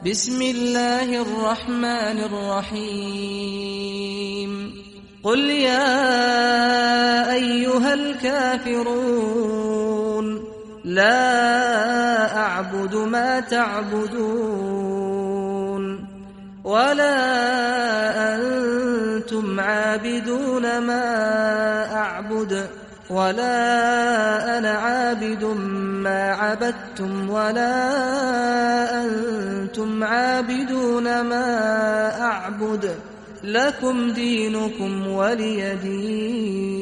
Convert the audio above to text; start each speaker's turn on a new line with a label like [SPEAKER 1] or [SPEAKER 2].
[SPEAKER 1] بسم الله الرحمن الرحيم قل يا أيها الكافرون لا أعبد ما تعبدون ولا أنتم عابدون ما أعبد ولا أنا عابد ما عبدتم ولا أنتم عابدون ما أعبد لكم دينكم ولي دين.